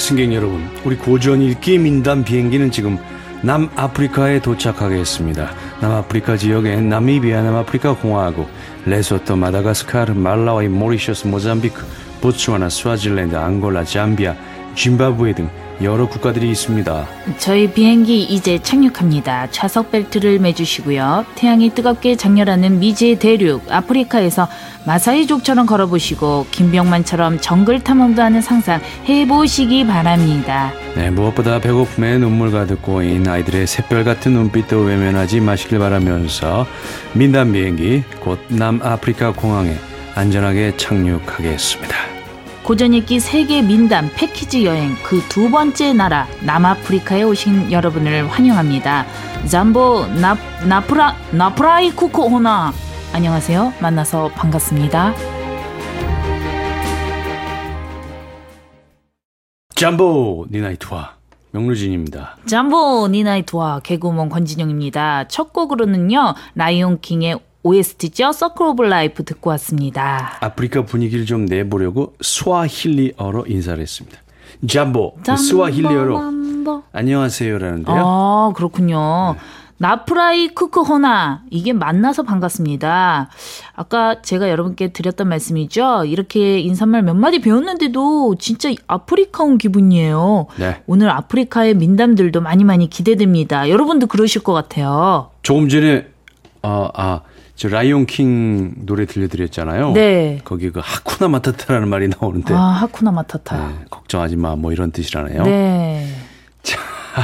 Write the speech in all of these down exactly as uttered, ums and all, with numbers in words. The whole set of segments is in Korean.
승객 여러분, 우리 고전 읽기 민담 비행기는 지금 남아프리카에 도착하겠습니다. 남아프리카 지역엔 나미비아, 남아프리카 공화국, 레소토, 마다가스카르, 말라위, 모리셔스, 모잠비크, 보츠와나, 스와질랜드, 앙골라, 잠비아, 짐바브웨 등 여러 국가들이 있습니다. 저희 비행기 이제 착륙합니다. 좌석 벨트를 매주시고요. 태양이 뜨겁게 장렬하는 미지의 대륙 아프리카에서 마사이족처럼 걸어보시고 김병만처럼 정글 탐험도 하는 상상 해보시기 바랍니다. 네, 무엇보다 배고픔에 눈물 가득 고인 아이들의 샛별같은 눈빛도 외면하지 마시길 바라면서 민담 비행기 곧 남아프리카 공항에 안전하게 착륙하겠습니다. 고전읽기 세계 민담 패키지 여행 그 두 번째 나라 남아프리카에 오신 여러분을 환영합니다. 잠보 나, 나프라, 나프라이 쿠코호나. 안녕하세요. 만나서 반갑습니다. 잠보 니나이트와 명루진입니다. 잠보 니나이트와 개그우먼 권진영입니다. 첫 곡으로는요, 라이온킹의 오에스티죠. 서클 오브 라이프 듣고 왔습니다. 아프리카 분위기를 좀 내보려고 스와힐리어로 인사를 했습니다. 잠보, 스와힐리어로 잠보. 안녕하세요라는데요. 아, 그렇군요. 네. 나프라이 쿠크호나, 이게 만나서 반갑습니다. 아까 제가 여러분께 드렸던 말씀이죠. 이렇게 인사말 몇 마디 배웠는데도 진짜 아프리카 온 기분이에요. 네. 오늘 아프리카의 민담들도 많이 많이 기대됩니다. 여러분도 그러실 것 같아요. 조금 전에 어, 아 저 라이온킹 노래 들려드렸잖아요. 네. 거기 그 하쿠나 마타타라는 말이 나오는데. 아, 하쿠나 마타타. 네, 걱정하지 마, 뭐 이런 뜻이라네요. 네. 자,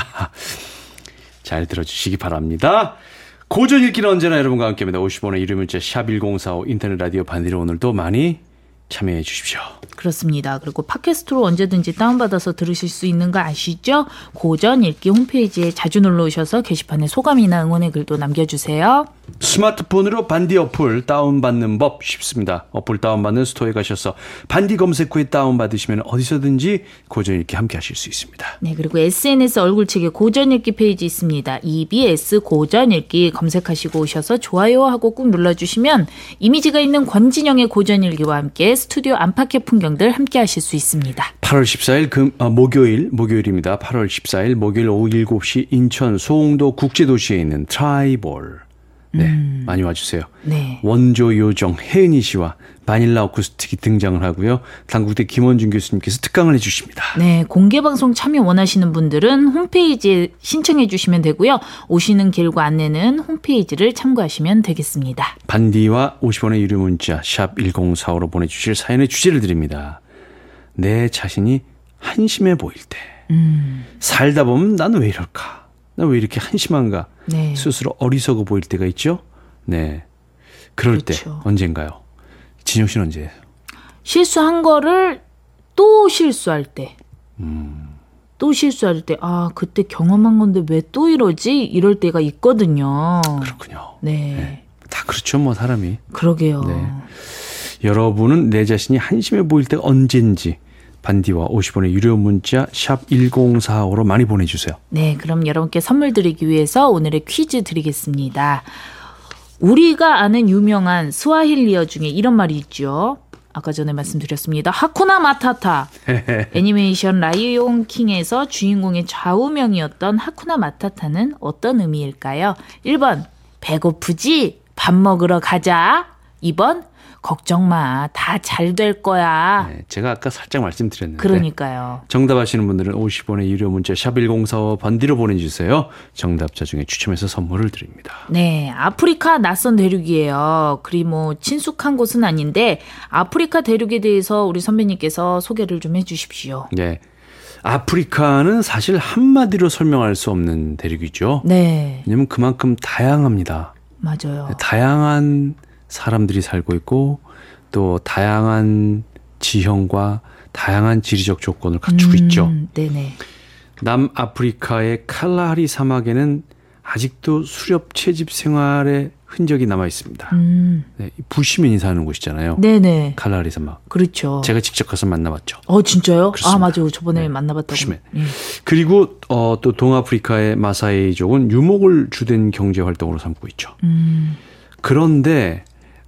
잘 들어주시기 바랍니다. 고전 읽기는 언제나 여러분과 함께합니다. 오십 원의 유료 문자 샵 일공사오 인터넷 라디오 반디로 오늘도 많이 참여해 주십시오. 그렇습니다. 그리고 팟캐스트로 언제든지 다운받아서 들으실 수 있는 거 아시죠? 고전 읽기 홈페이지에 자주 놀러 오셔서 게시판에 소감이나 응원의 글도 남겨주세요. 스마트폰으로 반디 어플 다운받는 법 쉽습니다. 어플 다운받는 스토어에 가셔서 반디 검색 후에 다운받으시면 어디서든지 고전 읽기 함께 하실 수 있습니다. 네, 그리고 에스엔에스 얼굴책에 고전 읽기 페이지 있습니다. 이비에스 고전 읽기 검색하시고 오셔서 좋아요 하고 꾹 눌러주시면 이미지가 있는 권진영의 고전 읽기와 함께 스튜디오 안팎의 풍경들 함께 하실 수 있습니다. 팔월 십사일 금, 아, 목요일, 목요일입니다. 팔월 십사일 목요일 오후 일곱 시 인천 소홍도 국제도시에 있는 트라이볼. 네, 음. 많이 와주세요. 네. 원조 요정 혜은이 씨와 바닐라 어쿠스틱이 등장을 하고요. 당국대 김원준 교수님께서 특강을 해주십니다. 네, 공개방송 참여 원하시는 분들은 홈페이지에 신청해 주시면 되고요. 오시는 길과 안내는 홈페이지를 참고하시면 되겠습니다. 반디와 오십 원의 유료 문자 샵 일공사오로 보내주실 사연의 주제를 드립니다. 내 자신이 한심해 보일 때 음. 살다 보면 나는 왜 이럴까? 나 왜 이렇게 한심한가? 네. 스스로 어리석어 보일 때가 있죠? 네. 그럴 그렇죠. 때 언젠가요? 진영 씨는 언제예요? 실수한 거를 또 실수할 때. 음. 또 실수할 때, 아, 그때 경험한 건데 왜 또 이러지? 이럴 때가 있거든요. 그렇군요. 네. 네. 다 그렇죠, 뭐, 사람이. 그러게요. 네. 여러분은 내 자신이 한심해 보일 때가 언젠지 반디와 오십 원의 유료 문자 샵 일공사오로 많이 보내주세요. 네, 그럼 여러분께 선물 드리기 위해서 오늘의 퀴즈 드리겠습니다. 우리가 아는 유명한 스와힐리어 중에 이런 말이 있죠. 아까 전에 말씀드렸습니다. 하쿠나 마타타. 애니메이션 라이온 킹에서 주인공의 좌우명이었던 하쿠나 마타타는 어떤 의미일까요? 일 번 배고프지? 밥 먹으러 가자. 이 번 걱정 마. 다 잘 될 거야. 네, 제가 아까 살짝 말씀드렸는데. 그러니까요. 정답하시는 분들은 오십 원의 유료 문자 샵 일공사오 반디로 보내주세요. 정답자 중에 추첨해서 선물을 드립니다. 네, 아프리카 낯선 대륙이에요. 그리 뭐 친숙한 곳은 아닌데 아프리카 대륙에 대해서 우리 선배님께서 소개를 좀 해주십시오. 네, 아프리카는 사실 한마디로 설명할 수 없는 대륙이죠. 네. 왜냐하면 그만큼 다양합니다. 맞아요. 다양한 사람들이 살고 있고 또 다양한 지형과 다양한 지리적 조건을 갖추고 음, 있죠. 네네. 남아프리카의 칼라하리 사막에는 아직도 수렵 채집 생활의 흔적이 남아 있습니다. 음. 네, 부시민이 사는 곳이잖아요. 네네. 칼라하리 사막. 그렇죠. 제가 직접 가서 만나봤죠. 어, 진짜요? 그렇습니다. 아, 맞아요. 저번에 네. 만나봤다고. 부시민. 네. 그리고 어, 또 동아프리카의 마사이족은 유목을 주된 경제 활동으로 삼고 있죠. 음. 그런데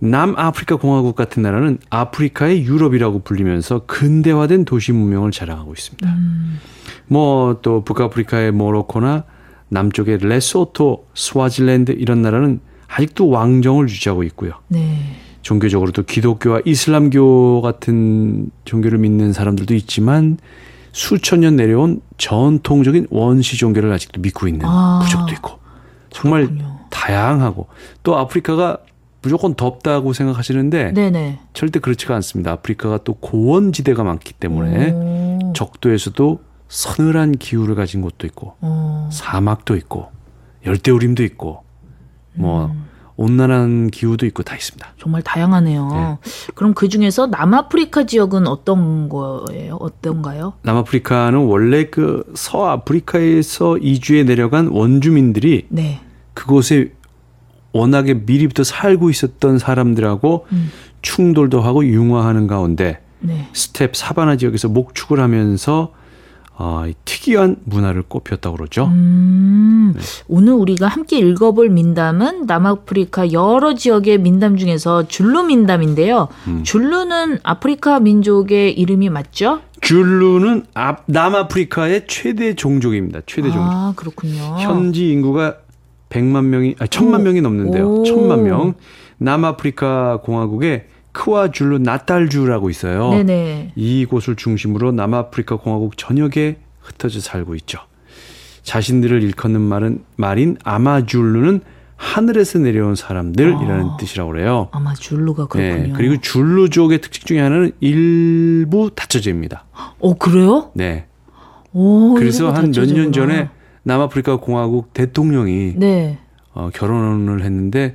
남아프리카 공화국 같은 나라는 아프리카의 유럽이라고 불리면서 근대화된 도시 문명을 자랑하고 있습니다. 음. 뭐 또 북아프리카의 모로코나 남쪽의 레소토, 스와질랜드 이런 나라는 아직도 왕정을 유지하고 있고요. 네. 종교적으로도 기독교와 이슬람교 같은 종교를 믿는 사람들도 있지만 수천 년 내려온 전통적인 원시 종교를 아직도 믿고 있는 아, 부족도 있고 정말 그렇군요. 다양하고 또 아프리카가 무조건 덥다고 생각하시는데 네네. 절대 그렇지가 않습니다. 아프리카가 또 고원지대가 많기 때문에 오. 적도에서도 서늘한 기후를 가진 곳도 있고 오. 사막도 있고 열대우림도 있고 뭐 음. 온난한 기후도 있고 다 있습니다. 정말 다양하네요. 네. 그럼 그중에서 남아프리카 지역은 어떤 거예요? 어떤가요? 남아프리카는 원래 그 서아프리카에서 이주해 내려간 원주민들이 네. 그곳에 워낙에 미리부터 살고 있었던 사람들하고 음. 충돌도 하고 융화하는 가운데 네. 스텝 사바나 지역에서 목축을 하면서 어, 특이한 문화를 꽃폈다고 그러죠. 음, 네. 오늘 우리가 함께 읽어볼 민담은 남아프리카 여러 지역의 민담 중에서 줄루 민담인데요. 음. 줄루는 아프리카 민족의 이름이 맞죠? 줄루는 앞, 남아프리카의 최대 종족입니다. 최대 종족. 아, 그렇군요. 현지 인구가 백만 명이, 아니, 천만 명이 넘는데요. 오. 천만 명. 남아프리카 공화국에 크와줄루 나탈주라고 있어요. 네네. 이곳을 중심으로 남아프리카 공화국 전역에 흩어져 살고 있죠. 자신들을 일컫는 말은, 말인 아마줄루는 하늘에서 내려온 사람들이라는 아, 뜻이라고 그래요. 아마줄루가 그렇군요. 네, 그리고 줄루족의 특징 중에 하나는 일부 다처제입니다. 어, 그래요? 네. 오, 그래서 한 몇 년 전에 남아프리카 공화국 대통령이 네. 어, 결혼을 했는데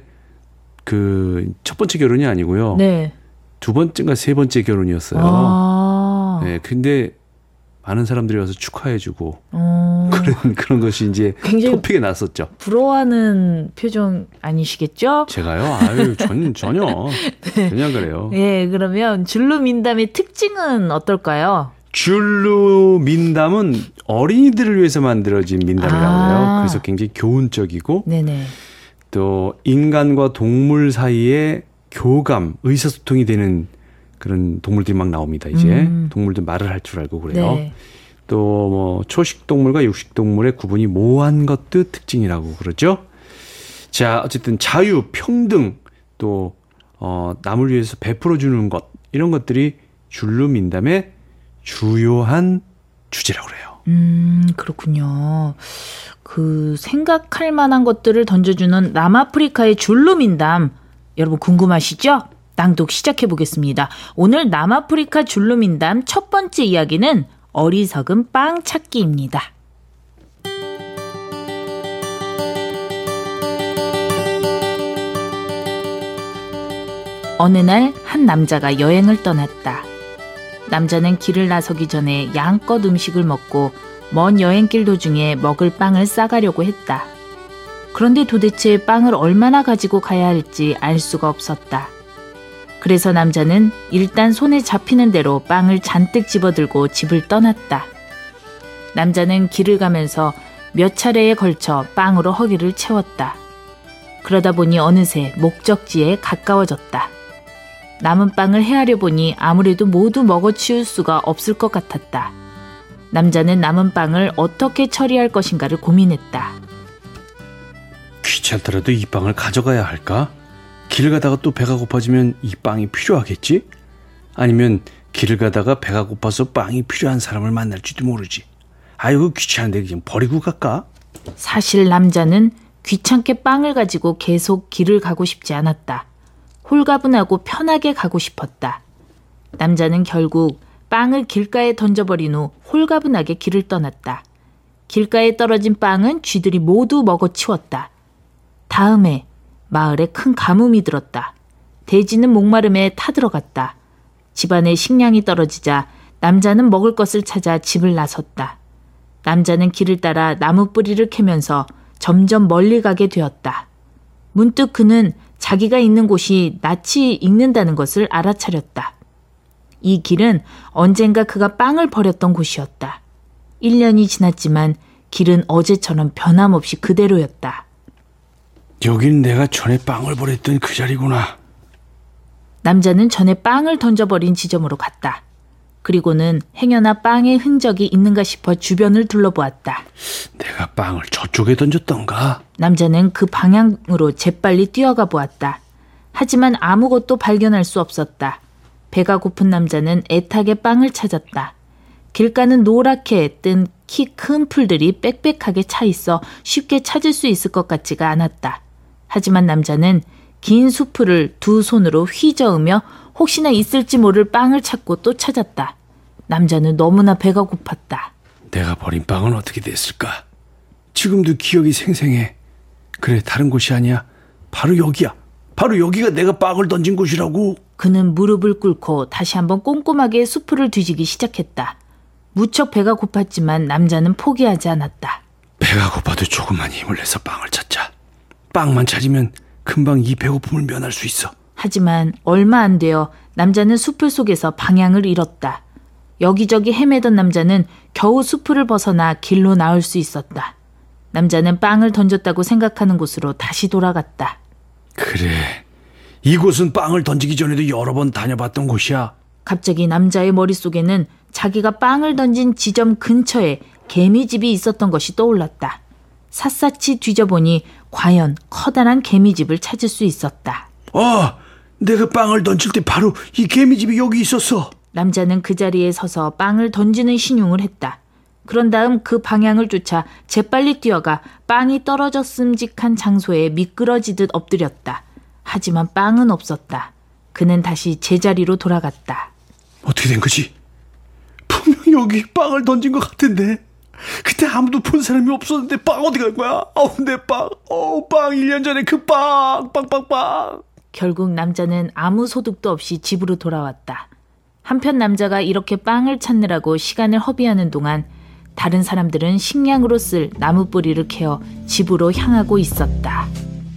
그 첫 번째 결혼이 아니고요. 네. 두 번째인가 세 번째 결혼이었어요. 아. 네, 근데 많은 사람들이 와서 축하해주고 어. 그런 그런 것이 이제 토픽에 났었죠. 부러워하는 표정 아니시겠죠? 제가요? 아유, 전, 전혀 네. 전혀 그래요. 네, 그러면 줄루 민담의 특징은 어떨까요? 줄루 민담은 어린이들을 위해서 만들어진 민담이라고 해요. 아. 그래서 굉장히 교훈적이고. 네네. 또 인간과 동물 사이에 교감, 의사소통이 되는 그런 동물들이 막 나옵니다. 이제 음. 동물들 말을 할 줄 알고 그래요. 네. 또 뭐 초식 동물과 육식 동물의 구분이 모호한 것도 특징이라고 그러죠. 자, 어쨌든 자유, 평등, 또 어, 남을 위해서 베풀어 주는 것 이런 것들이 줄루 민담의 주요한 주제라고 그래요. 음, 그렇군요. 그 생각할 만한 것들을 던져주는 남아프리카의 줄루 민담 여러분 궁금하시죠? 낭독 시작해 보겠습니다. 오늘 남아프리카 줄루 민담 첫 번째 이야기는 어리석은 빵 찾기입니다. 어느 날 한 남자가 여행을 떠났다. 남자는 길을 나서기 전에 양껏 음식을 먹고 먼 여행길 도중에 먹을 빵을 싸가려고 했다. 그런데 도대체 빵을 얼마나 가지고 가야 할지 알 수가 없었다. 그래서 남자는 일단 손에 잡히는 대로 빵을 잔뜩 집어들고 집을 떠났다. 남자는 길을 가면서 몇 차례에 걸쳐 빵으로 허기를 채웠다. 그러다 보니 어느새 목적지에 가까워졌다. 남은 빵을 헤아려 보니 아무래도 모두 먹어치울 수가 없을 것 같았다. 남자는 남은 빵을 어떻게 처리할 것인가를 고민했다. 귀찮더라도 이 빵을 가져가야 할까? 길을 가다가 또 배가 고파지면 이 빵이 필요하겠지? 아니면 길을 가다가 배가 고파서 빵이 필요한 사람을 만날지도 모르지. 아이고 귀찮은데 그냥 버리고 갈까? 사실 남자는 귀찮게 빵을 가지고 계속 길을 가고 싶지 않았다. 홀가분하고 편하게 가고 싶었다. 남자는 결국 빵을 길가에 던져버린 후 홀가분하게 길을 떠났다. 길가에 떨어진 빵은 쥐들이 모두 먹어치웠다. 다음에 마을에 큰 가뭄이 들었다. 돼지는 목마름에 타들어갔다. 집안에 식량이 떨어지자 남자는 먹을 것을 찾아 집을 나섰다. 남자는 길을 따라 나무 뿌리를 캐면서 점점 멀리 가게 되었다. 문득 그는 자기가 있는 곳이 낯이 익는다는 것을 알아차렸다. 이 길은 언젠가 그가 빵을 버렸던 곳이었다. 일 년이 지났지만 길은 어제처럼 변함없이 그대로였다. 여긴 내가 전에 빵을 버렸던 그 자리구나. 남자는 전에 빵을 던져버린 지점으로 갔다. 그리고는 행여나 빵의 흔적이 있는가 싶어 주변을 둘러보았다. 내가 빵을 저쪽에 던졌던가? 남자는 그 방향으로 재빨리 뛰어가 보았다. 하지만 아무것도 발견할 수 없었다. 배가 고픈 남자는 애타게 빵을 찾았다. 길가는 노랗게 뜬 키 큰 풀들이 빽빽하게 차 있어 쉽게 찾을 수 있을 것 같지가 않았다. 하지만 남자는 긴 수풀을 두 손으로 휘저으며 혹시나 있을지 모를 빵을 찾고 또 찾았다. 남자는 너무나 배가 고팠다. 내가 버린 빵은 어떻게 됐을까? 지금도 기억이 생생해. 그래, 다른 곳이 아니야. 바로 여기야. 바로 여기가 내가 빵을 던진 곳이라고. 그는 무릎을 꿇고 다시 한번 꼼꼼하게 수풀을 뒤지기 시작했다. 무척 배가 고팠지만 남자는 포기하지 않았다. 배가 고파도 조금만 힘을 내서 빵을 찾자. 빵만 찾으면 금방 이 배고픔을 면할 수 있어. 하지만 얼마 안 되어 남자는 수풀 속에서 방향을 잃었다. 여기저기 헤매던 남자는 겨우 수풀을 벗어나 길로 나올 수 있었다. 남자는 빵을 던졌다고 생각하는 곳으로 다시 돌아갔다. 그래, 이곳은 빵을 던지기 전에도 여러 번 다녀봤던 곳이야. 갑자기 남자의 머릿속에는 자기가 빵을 던진 지점 근처에 개미집이 있었던 것이 떠올랐다. 샅샅이 뒤져보니 과연 커다란 개미집을 찾을 수 있었다. 아, 내가 빵을 던질 때 바로 이 개미집이 여기 있었어. 남자는 그 자리에 서서 빵을 던지는 신용을 했다. 그런 다음 그 방향을 쫓아 재빨리 뛰어가 빵이 떨어졌음직한 장소에 미끄러지듯 엎드렸다. 하지만 빵은 없었다. 그는 다시 제자리로 돌아갔다. 어떻게 된 거지? 분명히 여기 빵을 던진 것 같은데. 그때 아무도 본 사람이 없었는데 빵 어디 간 거야? 어우, 내 빵. 어우, 빵 일 년 전에 그 빵. 빵, 빵, 빵. 결국 남자는 아무 소득도 없이 집으로 돌아왔다. 한편 남자가 이렇게 빵을 찾느라고 시간을 허비하는 동안 다른 사람들은 식량으로 쓸 나무 뿌리를 캐어 집으로 향하고 있었다.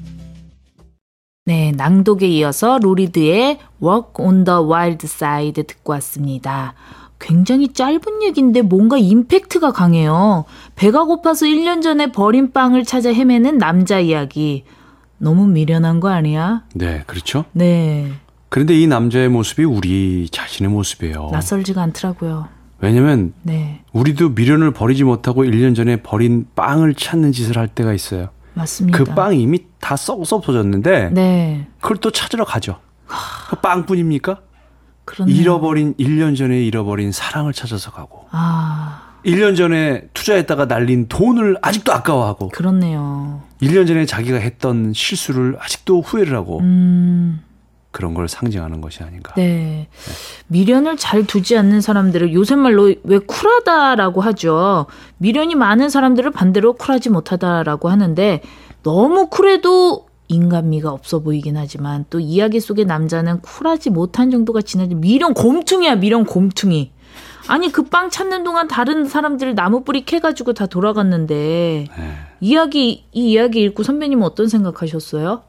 네, 낭독에 이어서 로리드의 Walk on the Wild Side 듣고 왔습니다. 굉장히 짧은 얘기인데 뭔가 임팩트가 강해요. 배가 고파서 일 년 전에 버린 빵을 찾아 헤매는 남자 이야기. 너무 미련한 거 아니야? 네, 그렇죠. 네. 그런데 이 남자의 모습이 우리 자신의 모습이에요. 낯설지가 않더라고요. 왜냐면 네. 우리도 미련을 버리지 못하고 일 년 전에 버린 빵을 찾는 짓을 할 때가 있어요. 맞습니다. 그 빵이 이미 다 썩어서 없어졌는데 네. 그걸 또 찾으러 가죠. 그 빵뿐입니까? 그렇네요. 잃어버린 일 년 전에 잃어버린 사랑을 찾아서 가고 아, 일 년 전에 투자했다가 날린 돈을 아직도 아까워하고 그렇네요. 일 년 전에 자기가 했던 실수를 아직도 후회를 하고 음, 그런 걸 상징하는 것이 아닌가. 네. 미련을 잘 두지 않는 사람들을 요새 말로 왜 쿨하다라고 하죠. 미련이 많은 사람들을 반대로 쿨하지 못하다라고 하는데 너무 쿨해도 인간미가 없어 보이긴 하지만 또 이야기 속의 남자는 쿨하지 못한 정도가 지나지. 미련 곰퉁이야, 미련 곰퉁이. 아니 그 빵 찾는 동안 다른 사람들 나무 뿌리 캐가지고 다 돌아갔는데 네. 이야기 이 이야기 읽고 선배님은 어떤 생각하셨어요?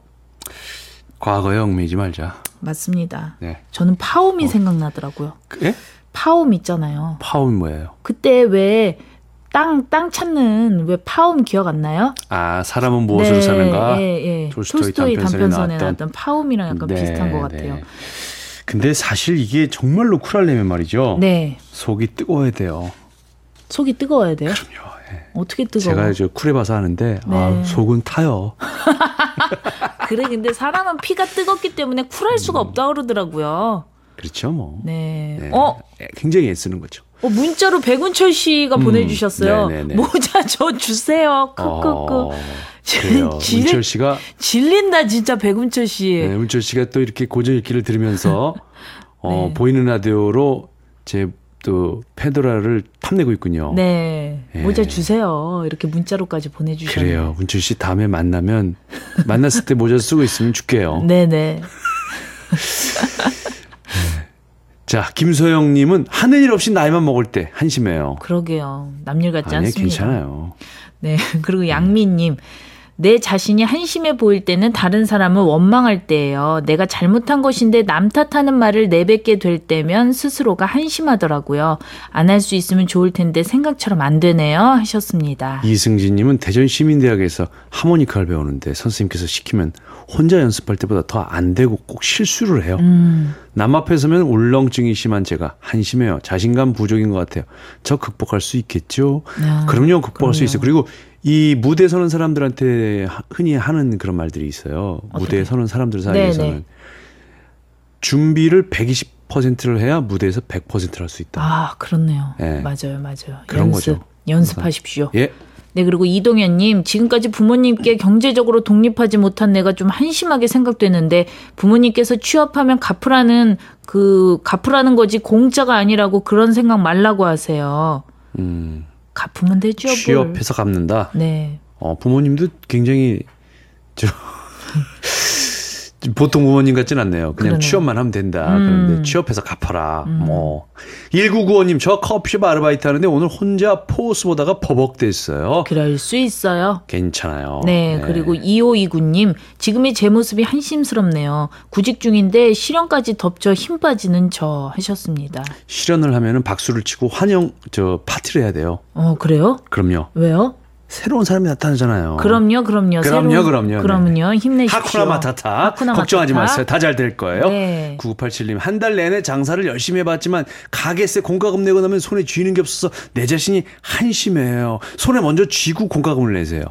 과거에 얽매이지 말자. 맞습니다. 네. 저는 파옴이 어. 생각나더라고요. 예? 파옴 있잖아요. 파옴이 뭐예요? 그때 왜 땅, 땅 찾는 왜 파옴 기억 안 나요? 아, 사람은 무엇으로 네, 사는가? 예, 예. 톨스토이, 톨스토이 단편선에, 단편선에 나왔던, 나왔던 파옴이랑 약간 네, 비슷한 것 네. 같아요. 근데 사실 이게 정말로 쿨하려면 말이죠. 네. 속이 뜨거워야 돼요. 속이 뜨거워야 돼요? 그럼요. 예. 어떻게 뜨거워? 제가 이제 쿨해봐서 하는데 네. 아, 속은 타요. 그래, 근데 사람은 피가 뜨겁기 때문에 쿨할 수가 없다 그러더라고요. 그렇죠, 뭐. 네. 네. 어? 굉장히 애쓰는 거죠. 어, 문자로 백운철 씨가 음, 보내주셨어요. 네네네. 모자 저 주세요. 크크크. 어, 그래요. 질- 문철 씨가 질린다 진짜 백운철 씨. 네, 문철 씨가 또 이렇게 고전 읽기를 들으면서 어, 네. 보이는 라디오로 제 또 페도라를 탐내고 있군요. 네. 예. 모자 주세요. 이렇게 문자로까지 보내주셨네요. 그래요. 문철 씨 다음에 만나면 만났을 때 모자 쓰고 있으면 줄게요. 네네. 자, 김소영님은 하는 일 없이 나이만 먹을 때 한심해요. 그러게요. 남일 같지 아니, 않습니다. 괜찮아요. 네. 그리고 양미님. 내 자신이 한심해 보일 때는 다른 사람을 원망할 때예요. 내가 잘못한 것인데 남 탓하는 말을 내뱉게 될 때면 스스로가 한심하더라고요. 안 할 수 있으면 좋을 텐데 생각처럼 안 되네요 하셨습니다. 이승진님은 대전시민대학에서 하모니카를 배우는데 선생님께서 시키면 혼자 연습할 때보다 더 안 되고 꼭 실수를 해요. 음. 남 앞에 서면 울렁증이 심한 제가 한심해요. 자신감 부족인 것 같아요. 저 극복할 수 있겠죠? 야, 그럼요. 극복할 그럼요. 수 있어요. 그리고 이 무대에 서는 사람들한테 흔히 하는 그런 말들이 있어요. 어떻게? 무대에 서는 사람들 사이에서는 네네. 준비를 백이십 퍼센트를 해야 무대에서 백 퍼센트를 할 수 있다. 아, 그렇네요. 네. 맞아요. 맞아요. 그런 연습, 거죠. 연습하십시오. 예. 네, 그리고 이동현님, 지금까지 부모님께 경제적으로 독립하지 못한 내가 좀 한심하게 생각되는데 부모님께서 취업하면 갚으라는 그 갚으라는 거지 공짜가 아니라고 그런 생각 말라고 하세요. 음. 갚으면 되죠. 취업해서 갚는다. 네. 어, 부모님도 굉장히 저 보통 부모님 같진 않네요. 그냥 그러네요. 취업만 하면 된다. 음. 그런데 취업해서 갚아라. 음. 뭐 일구구오님 저 커피숍 아르바이트 하는데 오늘 혼자 포스 보다가 버벅댔어요. 그럴 수 있어요. 괜찮아요. 네, 네. 그리고 이오이구님 지금의 제 모습이 한심스럽네요. 구직 중인데 실현까지 덮쳐 힘 빠지는 저 하셨습니다. 실현을 하면은 박수를 치고 환영 저 파티를 해야 돼요. 어 그래요? 그럼요. 왜요? 새로운 사람이 나타나잖아요. 그럼요, 그럼요. 그럼요, 새로운, 그럼요. 그럼요. 힘내십시오. 하쿠나 마타타. 하쿠나 걱정하지 마타타. 마세요. 다 잘 될 거예요. 네. 구구팔칠님 한 달 내내 장사를 열심히 해봤지만 가게세 공과금 내고 나면 손에 쥐는 게 없어서 내 자신이 한심해요. 손에 먼저 쥐고 공과금을 내세요.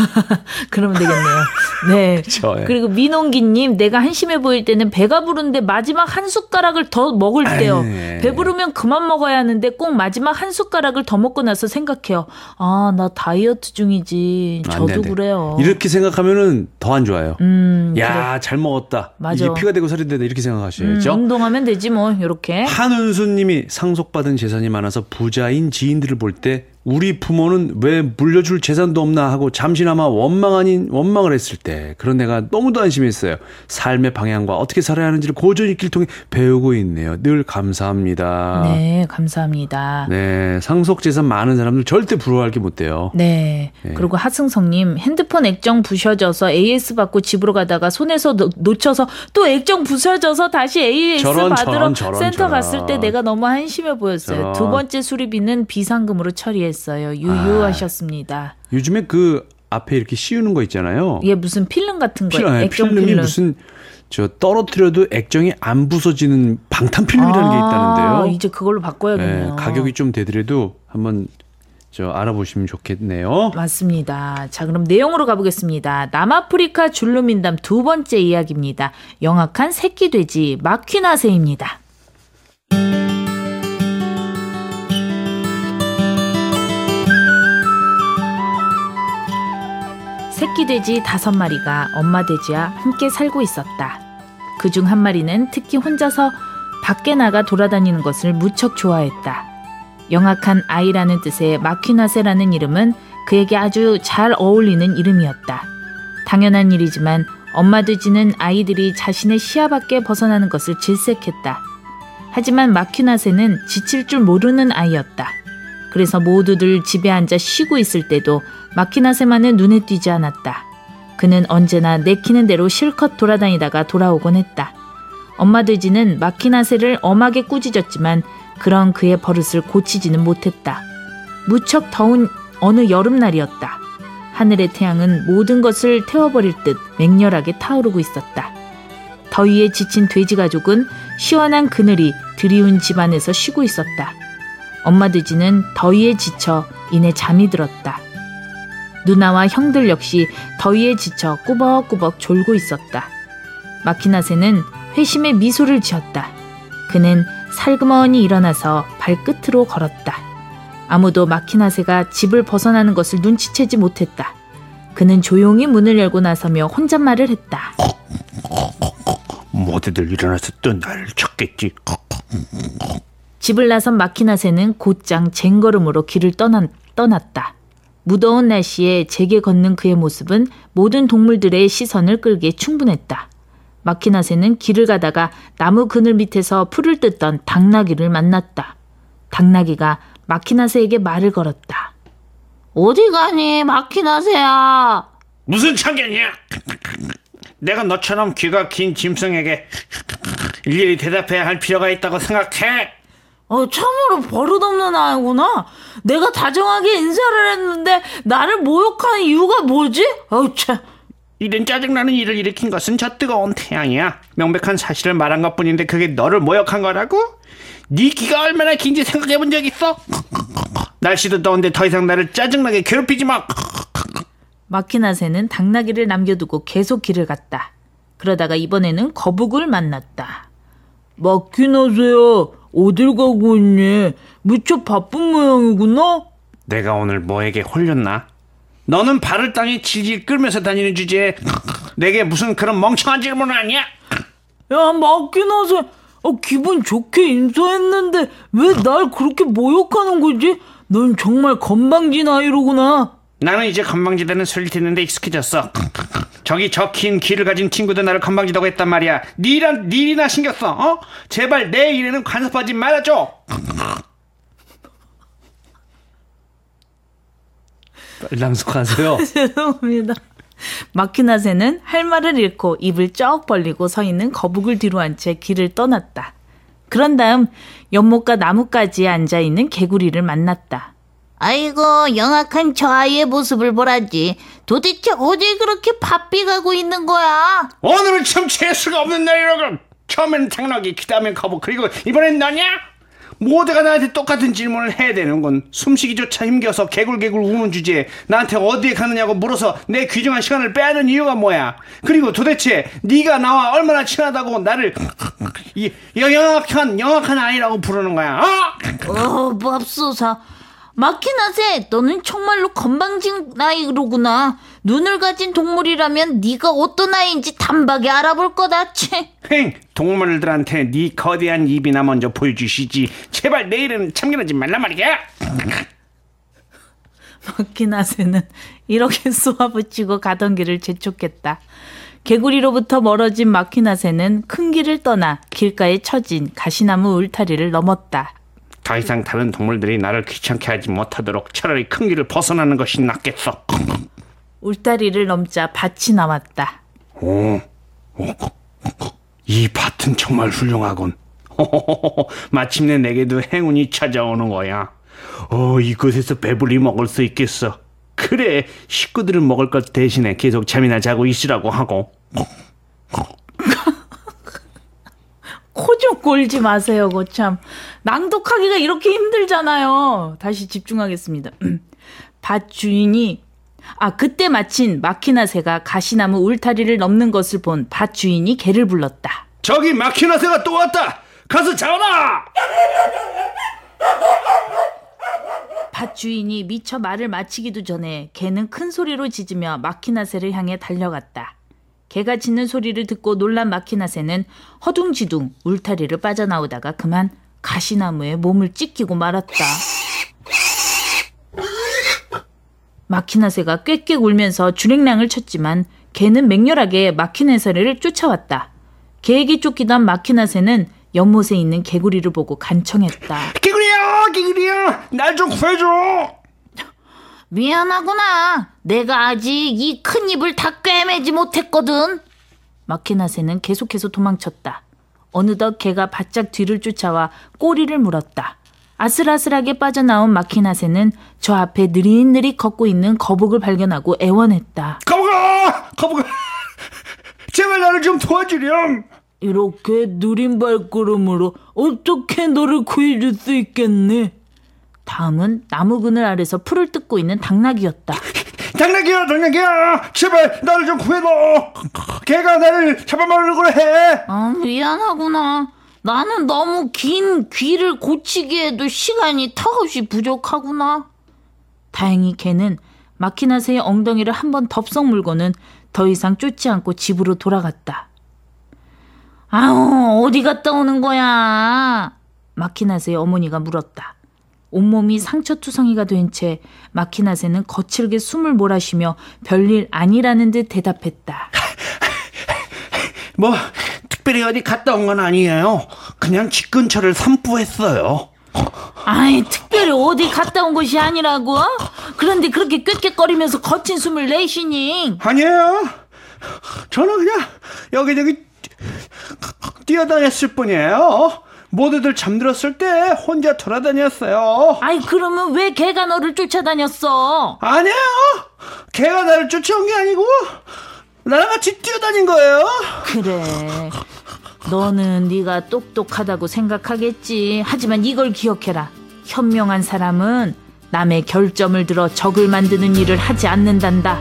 그러면 되겠네요. 네. 그쵸, 예. 그리고 민홍기님 내가 한심해 보일 때는 배가 부른데 마지막 한 숟가락을 더 먹을 때요. 에이. 배부르면 그만 먹어야 하는데 꼭 마지막 한 숟가락을 더 먹고 나서 생각해요. 아, 나 다이어트 중이지. 저도 안 돼, 그래요. 이렇게 생각하면은 더 안 좋아요. 음, 야, 그래. 잘 먹었다. 맞아. 이게 피가 되고 살이 되다 이렇게 생각하셔야죠. 음, 운동하면 되지 뭐 이렇게. 한은수님이 상속받은 재산이 많아서 부자인 지인들을 볼 때 우리 부모는 왜 물려줄 재산도 없나 하고 잠시나마 원망 아닌 원망을 했을 때 그런 내가 너무도 안심했어요. 삶의 방향과 어떻게 살아야 하는지를 고전 읽기를 통해 배우고 있네요. 늘 감사합니다. 네, 감사합니다. 네, 상속 재산 많은 사람들 절대 부러워할 게 못 돼요. 네, 네. 그리고 하승성님 핸드폰 액정 부셔져서 에이에스 받고 집으로 가다가 손에서 노, 놓쳐서 또 액정 부셔져서 다시 에이에스 저런, 받으러 저런, 저런, 센터 저런. 갔을 때 내가 너무 한심해 보였어요. 저런. 두 번째 수리비는 비상금으로 처리했어요. 유유하셨습니다. 아, 요즘에 그 앞에 이렇게 씌우는 거 있잖아요. 예, 무슨 필름 같은 거. 필름, 액정 필름이 필름. 무슨 저 떨어뜨려도 액정이 안 부서지는 방탄 필름이라는 아, 게 있다는데요. 이제 그걸로 바꿔야겠네요. 네, 가격이 좀 되더라도 한번 저 알아보시면 좋겠네요. 맞습니다. 자, 그럼 내용으로 가보겠습니다. 남아프리카 줄루민담 두 번째 이야기입니다. 영악한 새끼 돼지 마퀴나세입니다. 새끼 돼지 다섯 마리가 엄마 돼지와 함께 살고 있었다. 그중 한 마리는 특히 혼자서 밖에 나가 돌아다니는 것을 무척 좋아했다. 영악한 아이라는 뜻의 마퀴나세라는 이름은 그에게 아주 잘 어울리는 이름이었다. 당연한 일이지만 엄마 돼지는 아이들이 자신의 시야 밖에 벗어나는 것을 질색했다. 하지만 마퀴나세는 지칠 줄 모르는 아이였다. 그래서 모두들 집에 앉아 쉬고 있을 때도 마퀴나세만은 눈에 띄지 않았다. 그는 언제나 내키는 대로 실컷 돌아다니다가 돌아오곤 했다. 엄마 돼지는 마퀴나세를 엄하게 꾸짖었지만 그런 그의 버릇을 고치지는 못했다. 무척 더운 어느 여름날이었다. 하늘의 태양은 모든 것을 태워버릴 듯 맹렬하게 타오르고 있었다. 더위에 지친 돼지 가족은 시원한 그늘이 드리운 집안에서 쉬고 있었다. 엄마 돼지는 더위에 지쳐 이내 잠이 들었다. 누나와 형들 역시 더위에 지쳐 꾸벅꾸벅 졸고 있었다. 마퀴나세는 회심의 미소를 지었다. 그는 살그머니 일어나서 발끝으로 걸었다. 아무도 마퀴나세가 집을 벗어나는 것을 눈치채지 못했다. 그는 조용히 문을 열고 나서며 혼잣말을 했다. 모두들 일어나서 또 나를 찾겠지. 집을 나선 마퀴나세는 곧장 쟁걸음으로 길을 떠나, 떠났다. 무더운 날씨에 제게 걷는 그의 모습은 모든 동물들의 시선을 끌기에 충분했다. 마퀴나세는 길을 가다가 나무 그늘 밑에서 풀을 뜯던 당나귀를 만났다. 당나귀가 마퀴나세에게 말을 걸었다. 어디 가니 마퀴나세야? 무슨 참견이야? 내가 너처럼 귀가 긴 짐승에게 일일이 대답해야 할 필요가 있다고 생각해? 어, 참으로 버릇없는 아이구나. 내가 다정하게 인사를 했는데 나를 모욕하는 이유가 뭐지? 어우 참. 이런 짜증나는 일을 일으킨 것은 저 뜨거운 태양이야. 명백한 사실을 말한 것뿐인데 그게 너를 모욕한 거라고? 네 귀가 얼마나 긴지 생각해본 적 있어? 날씨도 더운데 더 이상 나를 짜증나게 괴롭히지 마. 마키나새는 당나귀를 남겨두고 계속 길을 갔다. 그러다가 이번에는 거북을 만났다. 마키나새야, 어딜 가고 있니? 무척 바쁜 모양이구나? 내가 오늘 뭐에게 홀렸나? 너는 발을 땅에 질질 끌면서 다니는 주제에 내게 무슨 그런 멍청한 질문을 하냐? 야, 마키나새, 어, 기분 좋게 인사했는데 왜 날 그렇게 모욕하는 거지? 넌 정말 건방진 아이로구나. 나는 이제 건방지다는 소리를 듣는데 익숙해졌어. 저기 저 긴 귀를 가진 친구도 나를 건방지다고 했단 말이야. 니란 니 일이나 신경 써. 어? 제발 내 일에는 간섭하지 말아줘. 빨리 낭속하세요. 죄송합니다. 마키나새는 할 말을 잃고 입을 쩍 벌리고 서 있는 거북을 뒤로 한 채 길을 떠났다. 그런 다음 연못가 나뭇가지에 앉아있는 개구리를 만났다. 아이고, 영악한 저 아이의 모습을 보라지. 도대체 어디 그렇게 바삐 가고 있는 거야? 오늘은 참 재수가 없는 날이라고. 처음에는 당나귀, 그 다음엔 거북, 그리고 이번엔 너냐? 모두가 나한테 똑같은 질문을 해야 되는군. 숨쉬기조차 힘겨서 개굴개굴 우는 주제에 나한테 어디에 가느냐고 물어서 내 귀중한 시간을 빼앗는 이유가 뭐야? 그리고 도대체 네가 나와 얼마나 친하다고 나를 이 영악한 영악한 아이라고 부르는 거야? 어? 어, 맙소사. 마키나새, 너는 정말로 건방진 아이로구나. 눈을 가진 동물이라면 네가 어떤 아이인지 단박에 알아볼 거다. 채. 행, 동물들한테 네 거대한 입이나 먼저 보여주시지. 제발 내일은 참견하지 말란 말이야. 마키나새는 이렇게 쏘아붙이고 가던 길을 재촉했다. 개구리로부터 멀어진 마키나새는 큰 길을 떠나 길가에 처진 가시나무 울타리를 넘었다. 더 이상 다른 동물들이 나를 귀찮게 하지 못하도록 차라리 큰 길을 벗어나는 것이 낫겠어. 울타리를 넘자 밭이 나왔다. 오, 오, 이 밭은 정말 훌륭하군. 마침내 내게도 행운이 찾아오는 거야. 어, 이곳에서 배불리 먹을 수 있겠어. 그래, 식구들은 먹을 것 대신에 계속 잠이나 자고 있으라고 하고. 코 좀 골지 마세요, 거참. 낭독하기가 이렇게 힘들잖아요. 다시 집중하겠습니다. 밭 주인이 아 그때 마침 마키나새가 가시나무 울타리를 넘는 것을 본 밭 주인이 개를 불렀다. 저기 마키나새가 또 왔다. 가서 잡아라. 밭 주인이 미처 말을 마치기도 전에 개는 큰 소리로 짖으며 마키나새를 향해 달려갔다. 개가 짖는 소리를 듣고 놀란 마키나새는 허둥지둥 울타리를 빠져나오다가 그만 가시나무에 몸을 찢기고 말았다. 마키나새가 꽥꽥 울면서 주랭랑을 쳤지만 개는 맹렬하게 마키나새를 쫓아왔다. 개에게 쫓기던 마키나새는 연못에 있는 개구리를 보고 간청했다. 개구리야, 개구리야, 날 좀 구해줘. 미안하구나. 내가 아직 이 큰 입을 다 꿰매지 못했거든. 마키나새는 계속해서 도망쳤다. 어느덧 개가 바짝 뒤를 쫓아와 꼬리를 물었다. 아슬아슬하게 빠져나온 마키나새는 저 앞에 느릿느릿 걷고 있는 거북을 발견하고 애원했다. 거북아, 거북아, 제발 나를 좀 도와주렴. 이렇게 느린 발걸음으로 어떻게 너를 구해줄 수 있겠니? 다음은 나무 그늘 아래서 풀을 뜯고 있는 당나귀였다. 당나귀야, 당나귀야, 제발 나를 좀 구해줘. 개가 나를 잡아먹으려고 해. 아, 미안하구나. 나는 너무 긴 귀를 고치기에도 시간이 턱없이 부족하구나. 다행히 개는 마키나새의 엉덩이를 한번 덥석 물고는 더 이상 쫓지 않고 집으로 돌아갔다. 아우, 어디 갔다 오는 거야? 마키나새의 어머니가 물었다. 온몸이 상처투성이가 된 채 마키나새는 거칠게 숨을 몰아쉬며 별일 아니라는 듯 대답했다. 뭐 특별히 어디 갔다 온 건 아니에요. 그냥 집 근처를 산부했어요. 아이, 특별히 어디 갔다 온 것이 아니라고? 그런데 그렇게 꾀꾀거리면서 거친 숨을 내쉬니? 아니에요. 저는 그냥 여기저기 뛰어다녔을 뿐이에요. 모두들 잠들었을 때 혼자 돌아다녔어요. 아이, 그러면 왜 걔가 너를 쫓아다녔어? 아니에요. 걔가 나를 쫓아온 게 아니고 나랑 같이 뛰어다닌 거예요. 그래, 너는 네가 똑똑하다고 생각하겠지. 하지만 이걸 기억해라. 현명한 사람은 남의 결점을 들어 적을 만드는 일을 하지 않는단다.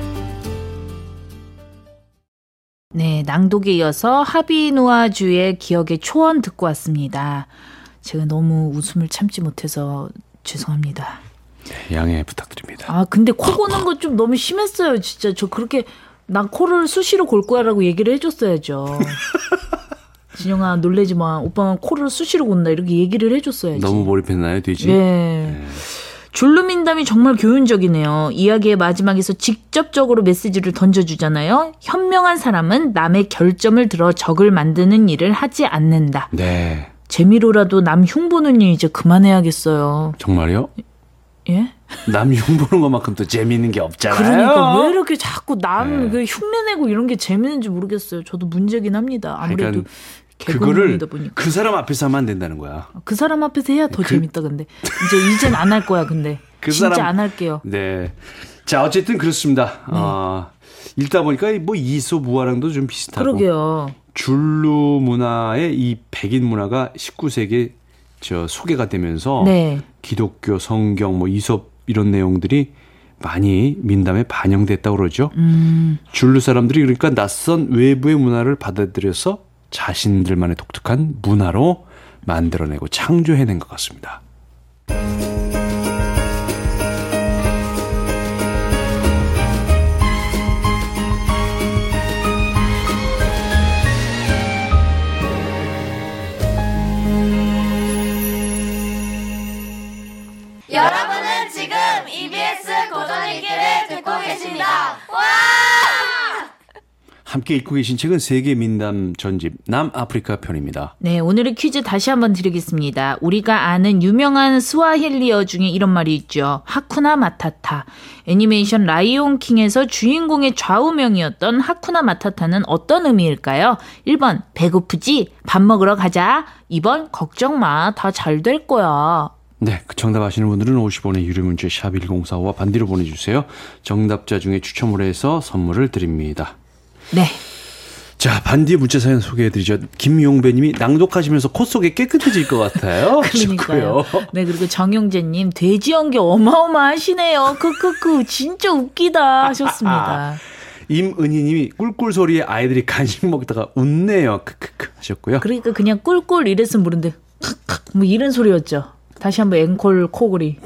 네, 낭독에 이어서 하비누아주의 기억의 초원 듣고 왔습니다. 제가 너무 웃음을 참지 못해서 죄송합니다. 네, 양해 부탁드립니다. 아, 근데 코 고는 거 좀 너무 심했어요. 진짜 저 그렇게 난 코를 수시로 골 거야라고 얘기를 해줬어야죠. 진영아, 놀래지 마. 오빠는 코를 수시로 곤다 이렇게 얘기를 해줬어야지. 너무 몰입했나요, 돼지? 네. 네. 줄루민담이 정말 교훈적이네요. 이야기의 마지막에서 직접적으로 메시지를 던져주잖아요. 현명한 사람은 남의 결점을 들어 적을 만드는 일을 하지 않는다. 네. 재미로라도 남 흉보는 일 이제 그만해야겠어요. 정말요? 예? 남 흉보는 것만큼 또 재미있는 게 없잖아요. 그러니까 왜 이렇게 자꾸 남 네. 그 흉내내고 이런 게 재밌는지 모르겠어요. 저도 문제긴 합니다. 아무래도 그러니까 그거를 개그맨이다 보니까. 그 사람 앞에서 하면 안 된다는 거야. 그 사람 앞에서 해야 더 그, 재밌다. 근데 이제 이젠 안 할 거야. 근데 그 진짜 사람, 안 할게요. 네. 자, 어쨌든 그렇습니다. 네. 어, 읽다 보니까 뭐 이솝우화랑도 좀 비슷하고. 그러게요. 줄루 문화의 이 백인 문화가 십구 세기에 저 소개가 되면서 네. 기독교, 성경, 뭐 이솝 이런 내용들이 많이 민담에 반영됐다고 그러죠. 음. 줄루 사람들이 그러니까 낯선 외부의 문화를 받아들여서 자신들만의 독특한 문화로 만들어내고 창조해낸 것 같습니다. 여러분은 지금 이비에스 고전읽기를 듣고 계십니다. 와! 함께 읽고 계신 책은 세계 민담 전집 남아프리카 편입니다. 네, 오늘의 퀴즈 다시 한번 드리겠습니다. 우리가 아는 유명한 스와힐리어 중에 이런 말이 있죠. 하쿠나 마타타. 애니메이션 라이온 킹에서 주인공의 좌우명이었던 하쿠나 마타타는 어떤 의미일까요? 일 번 배고프지? 밥 먹으러 가자. 이 번 걱정 마. 다 잘 될 거야. 네, 그 정답 아시는 분들은 오십 원의 유료 문자 샵 일공사오와 반디로 보내주세요. 정답자 중에 추첨을 해서 선물을 드립니다. 네. 자, 반디 문자 사연 소개해드리죠. 김용배님이 낭독하시면서 콧 속에 깨끗해질 것 같아요. 그러니까요. 네, 그리고 정용재님 돼지 연기 어마어마하시네요. 크크크 진짜 웃기다 하셨습니다. 임은희님이 꿀꿀 소리에 아이들이 간식 먹다가 웃네요. 크크크 하셨고요. 그러니까 그냥 꿀꿀 이랬으면 모르는데 뭐 이런 소리였죠. 다시 한번 앵콜 코골이.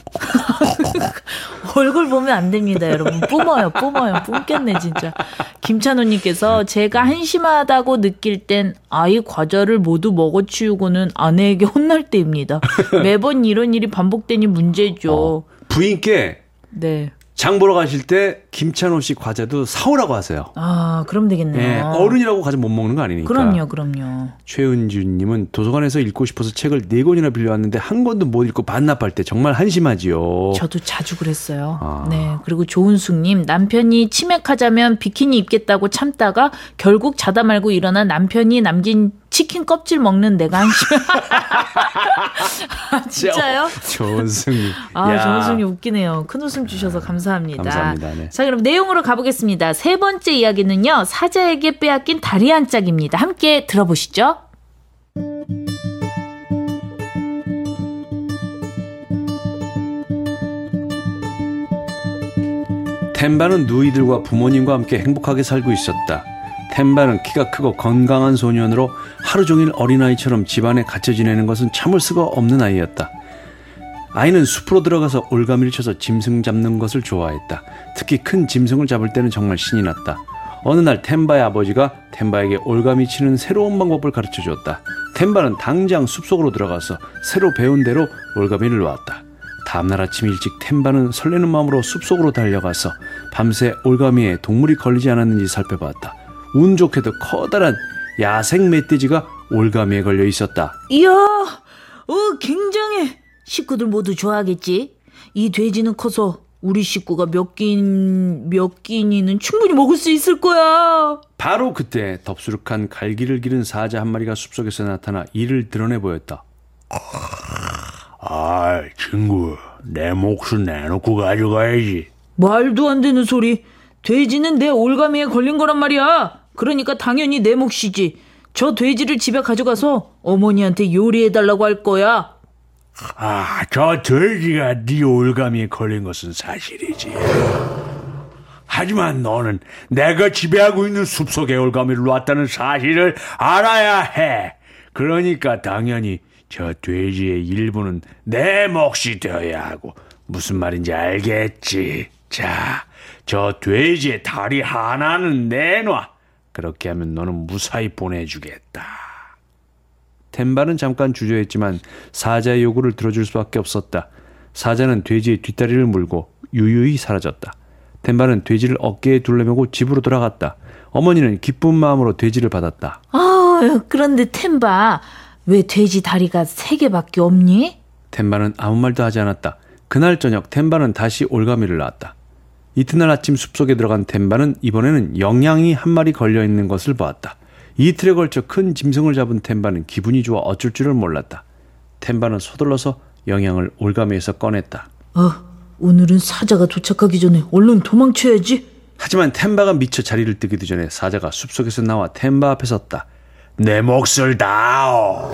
얼굴 보면 안 됩니다, 여러분. 뿜어요, 뿜어요. 뿜겠네, 진짜. 김찬호님께서 제가 한심하다고 느낄 땐 아이 과자를 모두 먹어치우고는 아내에게 혼날 때입니다. 매번 이런 일이 반복되니 문제죠. 어, 부인께 네. 장 보러 가실 때 김찬호 씨 과자도 사오라고 하세요. 아, 그럼 되겠네요. 네, 어른이라고 과자 못 먹는 거 아니니까. 그럼요, 그럼요. 최은주님은 도서관에서 읽고 싶어서 책을 네 권이나 빌려왔는데 한 권도 못 읽고 반납할 때 정말 한심하지요. 저도 자주 그랬어요. 아. 네. 그리고 조은숙님, 남편이 치맥하자면 비키니 입겠다고 참다가 결국 자다 말고 일어나 남편이 남긴 치킨 껍질 먹는 내가 한심해. 아, 진짜요? 조은숙님. 아, 야. 조은숙님 웃기네요. 큰 웃음 주셔서 감사합니다. 감사합니다. 네. 자, 그럼 내용으로 가보겠습니다. 세 번째 이야기는요, 사자에게 빼앗긴 다리 한 짝입니다. 함께 들어보시죠. 템바는 누이들과 부모님과 함께 행복하게 살고 있었다. 템바는 키가 크고 건강한 소년으로 하루 종일 어린아이처럼 집안에 갇혀 지내는 것은 참을 수가 없는 아이였다. 아이는 숲으로 들어가서 올가미를 쳐서 짐승 잡는 것을 좋아했다. 특히 큰 짐승을 잡을 때는 정말 신이 났다. 어느 날 템바의 아버지가 템바에게 올가미 치는 새로운 방법을 가르쳐 주었다. 템바는 당장 숲속으로 들어가서 새로 배운 대로 올가미를 놓았다. 다음날 아침 일찍 템바는 설레는 마음으로 숲속으로 달려가서 밤새 올가미에 동물이 걸리지 않았는지 살펴봤다. 운 좋게도 커다란 야생 멧돼지가 올가미에 걸려 있었다. 이야, 어, 굉장해. 식구들 모두 좋아하겠지. 이 돼지는 커서 우리 식구가 몇 끼, 몇 끼니는 충분히 먹을 수 있을 거야. 바로 그때 덥수룩한 갈기를 기른 사자 한 마리가 숲속에서 나타나 이를 드러내 보였다. 아, 친구, 내 몫은 내놓고 가져가야지. 말도 안 되는 소리. 돼지는 내 올가미에 걸린 거란 말이야. 그러니까 당연히 내 몫이지. 저 돼지를 집에 가져가서 어머니한테 요리해달라고 할 거야. 아, 저 돼지가 네 올가미에 걸린 것은 사실이지. 하지만 너는 내가 지배하고 있는 숲속의 올가미를 놨다는 사실을 알아야 해. 그러니까 당연히 저 돼지의 일부는 내 몫이 되어야 하고. 무슨 말인지 알겠지? 자, 저 돼지의 다리 하나는 내놔. 그렇게 하면 너는 무사히 보내주겠다. 템바는 잠깐 주저했지만 사자의 요구를 들어줄 수밖에 없었다. 사자는 돼지의 뒷다리를 물고 유유히 사라졌다. 템바는 돼지를 어깨에 둘러매고 집으로 돌아갔다. 어머니는 기쁜 마음으로 돼지를 받았다. 아, 그런데 템바, 왜 돼지 다리가 세 개밖에 없니? 템바는 아무 말도 하지 않았다. 그날 저녁 템바는 다시 올가미를 낳았다. 이튿날 아침 숲속에 들어간 템바는 이번에는 영양이 한 마리 걸려있는 것을 보았다. 이틀에 걸쳐 큰 짐승을 잡은 템바는 기분이 좋아 어쩔 줄을 몰랐다. 템바는 서둘러서 영양을 올가미에서 꺼냈다. 어, 오늘은 사자가 도착하기 전에 얼른 도망쳐야지. 하지만 템바가 미처 자리를 뜨기도 전에 사자가 숲속에서 나와 템바 앞에 섰다. 내 몫을 다오.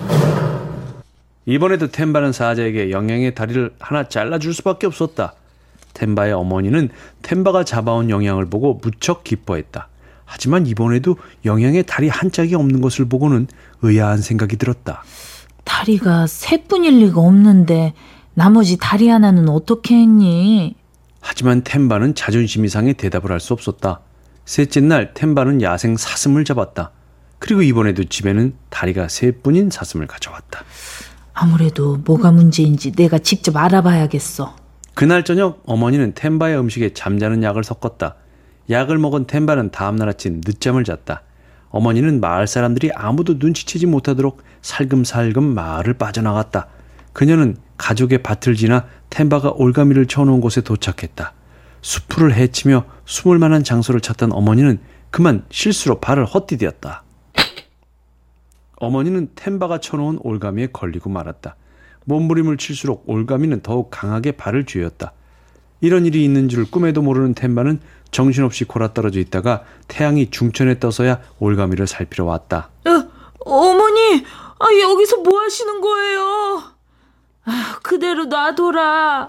이번에도 템바는 사자에게 영양의 다리를 하나 잘라줄 수밖에 없었다. 템바의 어머니는 템바가 잡아온 영양을 보고 무척 기뻐했다. 하지만 이번에도 영양의 다리 한 짝이 없는 것을 보고는 의아한 생각이 들었다. 다리가 세 뿐일 리가 없는데 나머지 다리 하나는 어떻게 했니? 하지만 템바는 자존심이 상해 대답을 할 수 없었다. 셋째 날 템바는 야생 사슴을 잡았다. 그리고 이번에도 집에는 다리가 세 뿐인 사슴을 가져왔다. 아무래도 뭐가 문제인지 내가 직접 알아봐야겠어. 그날 저녁 어머니는 템바의 음식에 잠자는 약을 섞었다. 약을 먹은 템바는 다음날 아침 늦잠을 잤다. 어머니는 마을 사람들이 아무도 눈치채지 못하도록 살금살금 마을을 빠져나갔다. 그녀는 가족의 밭을 지나 템바가 올가미를 쳐놓은 곳에 도착했다. 수풀을 헤치며 숨을 만한 장소를 찾던 어머니는 그만 실수로 발을 헛디뎠다. 어머니는 템바가 쳐놓은 올가미에 걸리고 말았다. 몸부림을 칠수록 올가미는 더욱 강하게 발을 쥐었다. 이런 일이 있는 줄 꿈에도 모르는 템바는 정신없이 골아떨어져 있다가 태양이 중천에 떠서야 올가미를 살피러 왔다. 어, 어머니, 아, 여기서 뭐 하시는 거예요? 아, 그대로 놔둬라.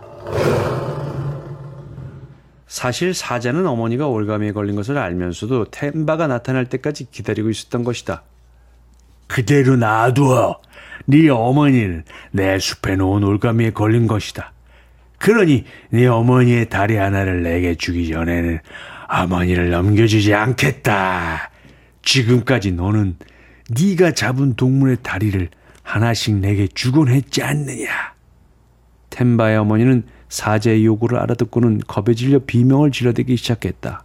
사실 사자는 어머니가 올가미에 걸린 것을 알면서도 템바가 나타날 때까지 기다리고 있었던 것이다. 그대로 놔두어. 네 어머니는 내 숲에 놓은 올가미에 걸린 것이다. 그러니 네 어머니의 다리 하나를 내게 주기 전에는 어머니를 넘겨주지 않겠다. 지금까지 너는 네가 잡은 동물의 다리를 하나씩 내게 주곤 했지 않느냐. 템바의 어머니는 사자의 요구를 알아듣고는 겁에 질려 비명을 지르대기 시작했다.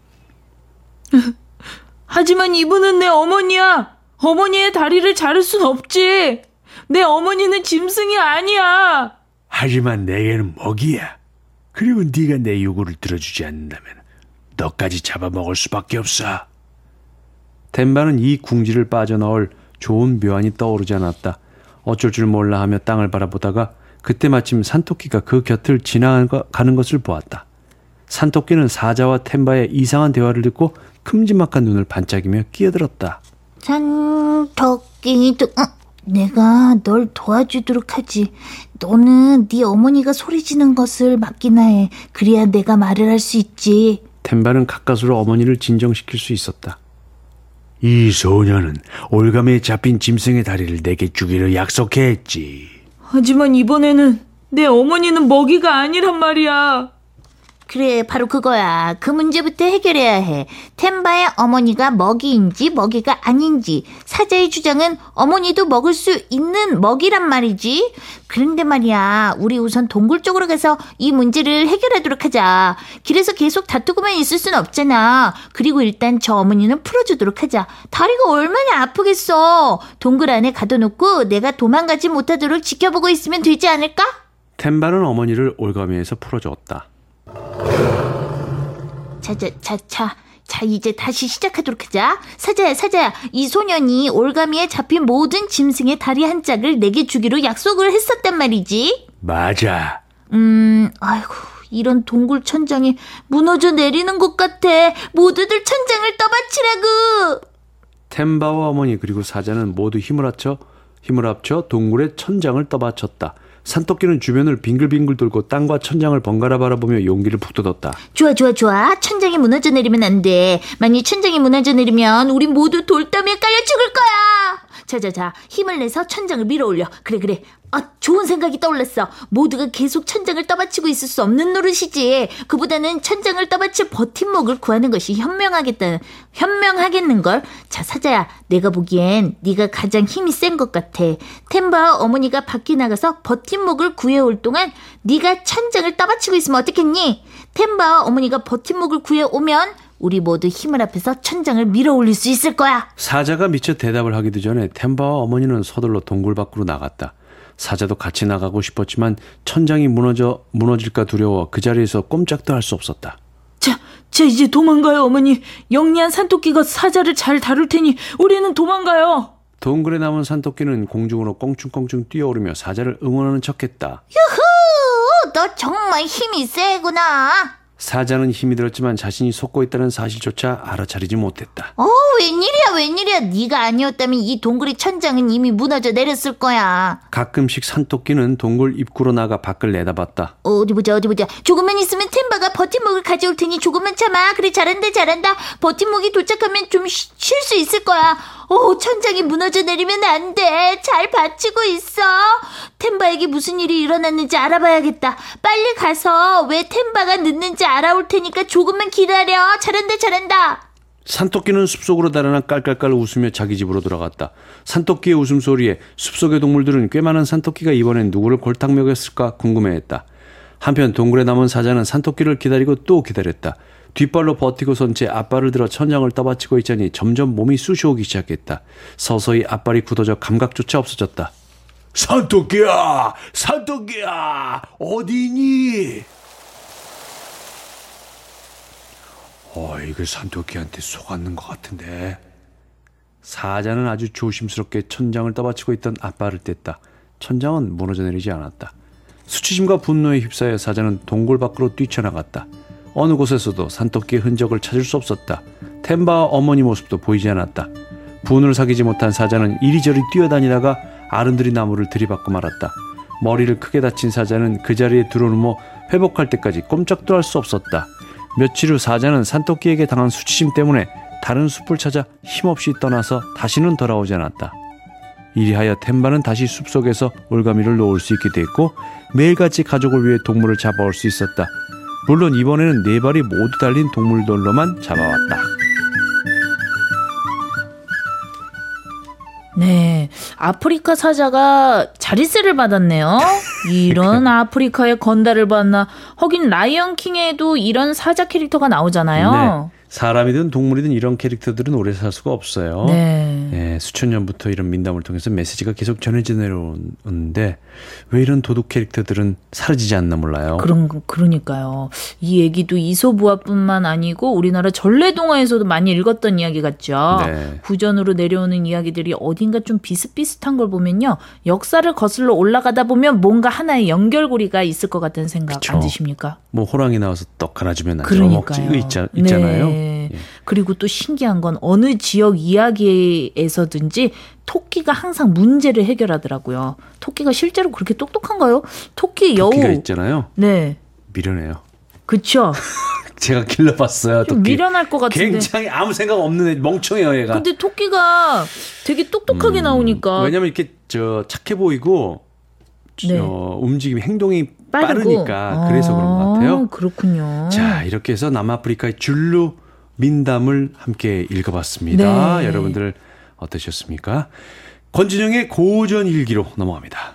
하지만 이분은 내 어머니야. 어머니의 다리를 자를 순 없지. 내 어머니는 짐승이 아니야. 하지만 내게는 먹이야. 그리고 네가 내 요구를 들어주지 않는다면 너까지 잡아먹을 수밖에 없어. 템바는 이 궁지를 빠져나올 좋은 묘안이 떠오르지 않았다. 어쩔 줄 몰라 하며 땅을 바라보다가 그때 마침 산토끼가 그 곁을 지나가는 것을 보았다. 산토끼는 사자와 템바의 이상한 대화를 듣고 큼지막한 눈을 반짝이며 끼어들었다. 산토끼도 어, 내가 널 도와주도록 하지. 너는 네 어머니가 소리지는 것을 맡기나 해. 그래야 내가 말을 할 수 있지. 템바는 가까스로 어머니를 진정시킬 수 있었다. 이 소녀는 올가미에 잡힌 짐승의 다리를 내게 주기로 약속했지. 하지만 이번에는 내 어머니는 먹이가 아니란 말이야. 그래, 바로 그거야. 그 문제부터 해결해야 해. 템바의 어머니가 먹이인지 먹이가 아닌지. 사자의 주장은 어머니도 먹을 수 있는 먹이란 말이지. 그런데 말이야, 우리 우선 동굴 쪽으로 가서 이 문제를 해결하도록 하자. 길에서 계속 다투고만 있을 순 없잖아. 그리고 일단 저 어머니는 풀어주도록 하자. 다리가 얼마나 아프겠어. 동굴 안에 가둬놓고 내가 도망가지 못하도록 지켜보고 있으면 되지 않을까? 템바는 어머니를 올가미에서 풀어주었다. 자자 자자 자 이제 다시 시작하도록 하자. 사자야 사자야 이 소년이 올가미에 잡힌 모든 짐승의 다리 한 짝을 내게 주기로 약속을 했었단 말이지. 맞아. 음 아이고 이런 동굴 천장이 무너져 내리는 것 같아. 모두들 천장을 떠받치라고. 템바와 어머니 그리고 사자는 모두 힘을 합쳐 힘을 합쳐 동굴의 천장을 떠받쳤다. 산토끼는 주변을 빙글빙글 돌고 땅과 천장을 번갈아 바라보며 용기를 북돋았다. 좋아 좋아 좋아. 천장이 무너져 내리면 안 돼. 만약 천장이 무너져 내리면 우린 모두 돌담에 깔려 죽을 거야. 자자자 힘을 내서 천장을 밀어 올려. 그래 그래. 아 좋은 생각이 떠올랐어. 모두가 계속 천장을 떠받치고 있을 수 없는 노릇이지. 그보다는 천장을 떠받칠 버팀목을 구하는 것이 현명하겠다. 현명하겠는걸. 자 사자야 내가 보기엔 네가 가장 힘이 센 것 같아. 템바와 어머니가 밖에 나가서 버팀목을 구해올 동안 네가 천장을 떠받치고 있으면 어떻겠니? 템바와 어머니가 버팀목을 구해오면 우리 모두 힘을 합해서 천장을 밀어 올릴 수 있을 거야. 사자가 미처 대답을 하기도 전에 템바와 어머니는 서둘러 동굴 밖으로 나갔다. 사자도 같이 나가고 싶었지만 천장이 무너져 무너질까 두려워 그 자리에서 꼼짝도 할 수 없었다. 자, 자 이제 도망가요 어머니. 영리한 산토끼가 사자를 잘 다룰 테니 우리는 도망가요. 동굴에 남은 산토끼는 공중으로 껑충껑충 뛰어오르며 사자를 응원하는 척했다. 유후 너 정말 힘이 세구나. 사자는 힘이 들었지만 자신이 속고 있다는 사실조차 알아차리지 못했다. 어 웬일이야 웬일이야. 네가 아니었다면 이 동굴의 천장은 이미 무너져 내렸을 거야. 가끔씩 산토끼는 동굴 입구로 나가 밖을 내다봤다. 어디 보자 어디 보자. 조금만 있으면 템바가 버팀목을 가져올 테니 조금만 참아. 그래 잘한다 잘한다. 버팀목이 도착하면 좀 쉴 수 있을 거야. 오 천장이 무너져 내리면 안 돼. 잘 받치고 있어. 템바에게 무슨 일이 일어났는지 알아봐야겠다. 빨리 가서 왜 템바가 늦는지 알아올 테니까 조금만 기다려. 잘한다 잘한다. 산토끼는 숲속으로 달아나 깔깔깔 웃으며 자기 집으로 돌아갔다. 산토끼의 웃음소리에 숲속의 동물들은 꽤 많은 산토끼가 이번엔 누구를 골탕 먹였을까 궁금해했다. 한편 동굴에 남은 사자는 산토끼를 기다리고 또 기다렸다. 뒷발로 버티고 선 채 앞발을 들어 천장을 떠받치고 있자니 점점 몸이 쑤셔오기 시작했다. 서서히 앞발이 굳어져 감각조차 없어졌다. 산토끼야, 산토끼야, 어디니? 어, 이거 산토끼한테 속았는 것 같은데. 사자는 아주 조심스럽게 천장을 떠받치고 있던 앞발을 뗐다. 천장은 무너져 내리지 않았다. 수치심과 분노에 휩싸여 사자는 동굴 밖으로 뛰쳐나갔다. 어느 곳에서도 산토끼의 흔적을 찾을 수 없었다. 템바와 어머니 모습도 보이지 않았다. 분을 사귀지 못한 사자는 이리저리 뛰어다니다가 아른드리 나무를 들이받고 말았다. 머리를 크게 다친 사자는 그 자리에 드러누워 회복할 때까지 꼼짝도 할 수 없었다. 며칠 후 사자는 산토끼에게 당한 수치심 때문에 다른 숲을 찾아 힘없이 떠나서 다시는 돌아오지 않았다. 이리하여 템바는 다시 숲속에서 올가미를 놓을 수 있게 됐고 매일같이 가족을 위해 동물을 잡아올 수 있었다. 물론 이번에는 네 발이 모두 달린 동물들로만 잡아왔다. 네, 아프리카 사자가 자릿세를 받았네요. 이런 아프리카의 건달을 봤나. 하긴 라이언킹에도 이런 사자 캐릭터가 나오잖아요. 네. 사람이든 동물이든 이런 캐릭터들은 오래 살 수가 없어요. 네. 네, 수천 년부터 이런 민담을 통해서 메시지가 계속 전해져 내려오는데 왜 이런 도둑 캐릭터들은 사라지지 않나 몰라요. 그런 그러니까요. 이 얘기도 이솝우화뿐만 아니고 우리나라 전래동화에서도 많이 읽었던 이야기 같죠. 네. 구전으로 내려오는 이야기들이 어딘가 좀 비슷비슷한 걸 보면요. 역사를 거슬러 올라가다 보면 뭔가 하나의 연결고리가 있을 것 같다는 생각 그쵸. 안 드십니까? 뭐 호랑이 나와서 떡 하나 주면 안 그러니까요. 먹지 있자, 있잖아요. 네. 예. 그리고 또 신기한 건 어느 지역 이야기에서든지 토끼가 항상 문제를 해결하더라고요. 토끼가 실제로 그렇게 똑똑한가요? 토끼 여우. 토끼가 있잖아요. 네. 미련해요. 그쵸. 제가 길러봤어요. 토끼. 미련할 것 같은데. 굉장히 아무 생각 없는 애, 멍청해요 얘가. 근데 토끼가 되게 똑똑하게 음, 나오니까. 왜냐면 이렇게 저 착해 보이고 네. 어, 움직임 행동이 빠르고. 빠르니까 그래서 그런 것 같아요. 아, 그렇군요. 자, 이렇게 해서 남아프리카의 줄루 민담을 함께 읽어봤습니다. 네. 여러분들 어떠셨습니까? 권진영의 고전 일기로 넘어갑니다.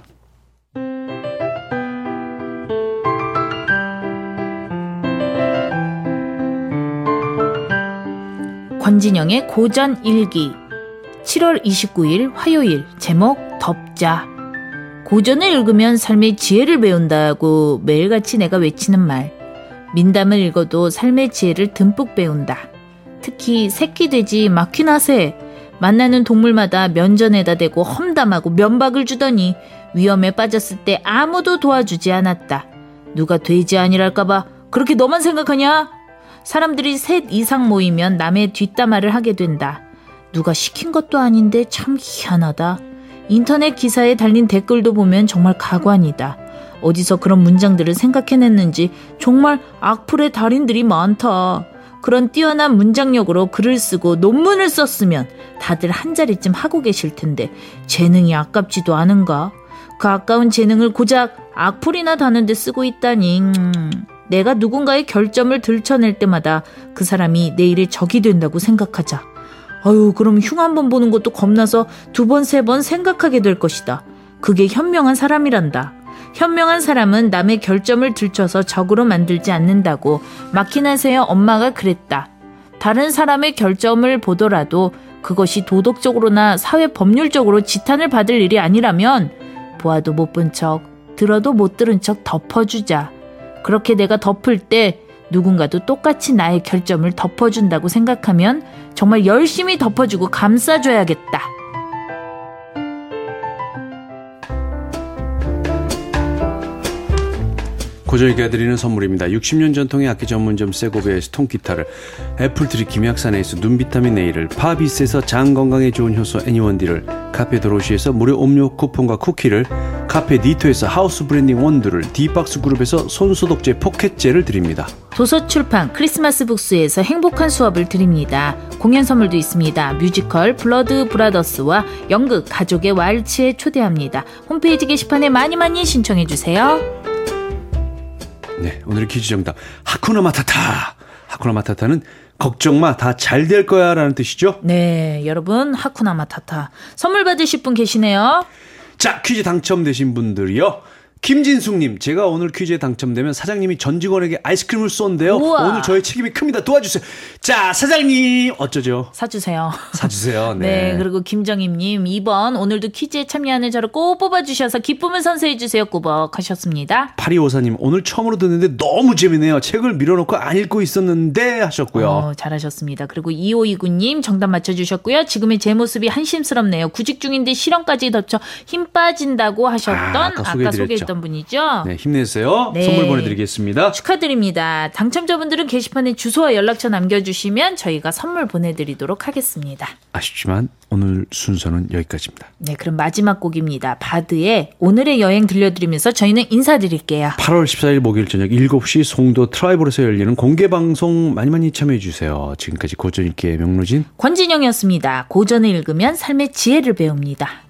권진영의 고전 일기 칠월 이십구일 화요일 제목 덥자. 고전을 읽으면 삶의 지혜를 배운다고 매일같이 내가 외치는 말. 민담을 읽어도 삶의 지혜를 듬뿍 배운다. 특히 새끼 돼지 마퀴나새. 만나는 동물마다 면전에다 대고 험담하고 면박을 주더니 위험에 빠졌을 때 아무도 도와주지 않았다. 누가 돼지 아니랄까봐 그렇게 너만 생각하냐? 사람들이 셋 이상 모이면 남의 뒷담화를 하게 된다. 누가 시킨 것도 아닌데 참 희한하다. 인터넷 기사에 달린 댓글도 보면 정말 가관이다. 어디서 그런 문장들을 생각해냈는지 정말 악플의 달인들이 많다. 그런 뛰어난 문장력으로 글을 쓰고 논문을 썼으면 다들 한 자리쯤 하고 계실 텐데 재능이 아깝지도 않은가? 그 아까운 재능을 고작 악플이나 다는데 쓰고 있다니. 음, 내가 누군가의 결점을 들춰낼 때마다 그 사람이 내일의 적이 된다고 생각하자. 아유, 그럼 흉 한 번 보는 것도 겁나서 두 번, 세 번 생각하게 될 것이다. 그게 현명한 사람이란다. 현명한 사람은 남의 결점을 들춰서 적으로 만들지 않는다고 마키나세의 엄마가 그랬다. 다른 사람의 결점을 보더라도 그것이 도덕적으로나 사회 법률적으로 지탄을 받을 일이 아니라면 보아도 못 본 척, 들어도 못 들은 척 덮어주자. 그렇게 내가 덮을 때 누군가도 똑같이 나의 결점을 덮어준다고 생각하면 정말 열심히 덮어주고 감싸줘야겠다. 고정이가 드리는 선물입니다. 육십 년 전통의 악기 전문점 세고베에서 통기타를, 애플트리 김약산에서 눈비타민 A를, 파비스에서 장 건강에 좋은 효소 애니원디를, 카페 도로시에서 무료 음료 쿠폰과 쿠키를, 카페 니토에서 하우스 브랜딩 원두를, 디박스 그룹에서 손소독제 포켓젤을 드립니다. 도서출판 크리스마스 북스에서 행복한 수업을 드립니다. 공연 선물도 있습니다. 뮤지컬 블러드 브라더스와 연극 가족의 왈츠에 초대합니다. 홈페이지 게시판에 많이 많이 신청해 주세요. 네, 오늘의 퀴즈 정답 하쿠나 마타타. 하쿠나 마타타는 걱정마, 다 잘 될 거야 라는 뜻이죠. 네, 여러분 하쿠나 마타타 선물 받으실 분 계시네요. 자, 퀴즈 당첨되신 분들이요. 김진숙님, 제가 오늘 퀴즈에 당첨되면 사장님이 전 직원에게 아이스크림을 쏜대요. 우와. 오늘 저의 책임이 큽니다. 도와주세요. 자, 사장님 어쩌죠? 사주세요. 사주세요. 네. 네, 그리고 김정임님 이 번 오늘도 퀴즈에 참여하는 저를 꼭 뽑아주셔서 기쁨을 선사해주세요. 꾸벅 하셨습니다. 팔이오사님, 오늘 처음으로 듣는데 너무 재미네요. 책을 밀어놓고 안 읽고 있었는데 하셨고요. 어, 잘하셨습니다. 그리고 이오이구님 정답 맞춰주셨고요. 지금의 제 모습이 한심스럽네요. 구직 중인데 실험까지 덮쳐 힘 빠진다고 하셨던 아, 아까, 아까 아까 소개해드렸죠. 소개했던 분이죠. 네, 힘내세요. 네. 선물 보내드리겠습니다. 축하드립니다. 당첨자분들은 게시판에 주소와 연락처 남겨주시면 저희가 선물 보내드리도록 하겠습니다. 아쉽지만 오늘 순서는 여기까지입니다. 네, 그럼 마지막 곡입니다. 바드의 오늘의 여행 들려드리면서 저희는 인사드릴게요. 팔월 십사일 목요일 저녁 일곱 시 송도 트라이벌에서 열리는 공개방송 많이 많이 참여해주세요. 지금까지 고전읽기의 명로진 권진영이었습니다. 고전을 읽으면 삶의 지혜를 배웁니다.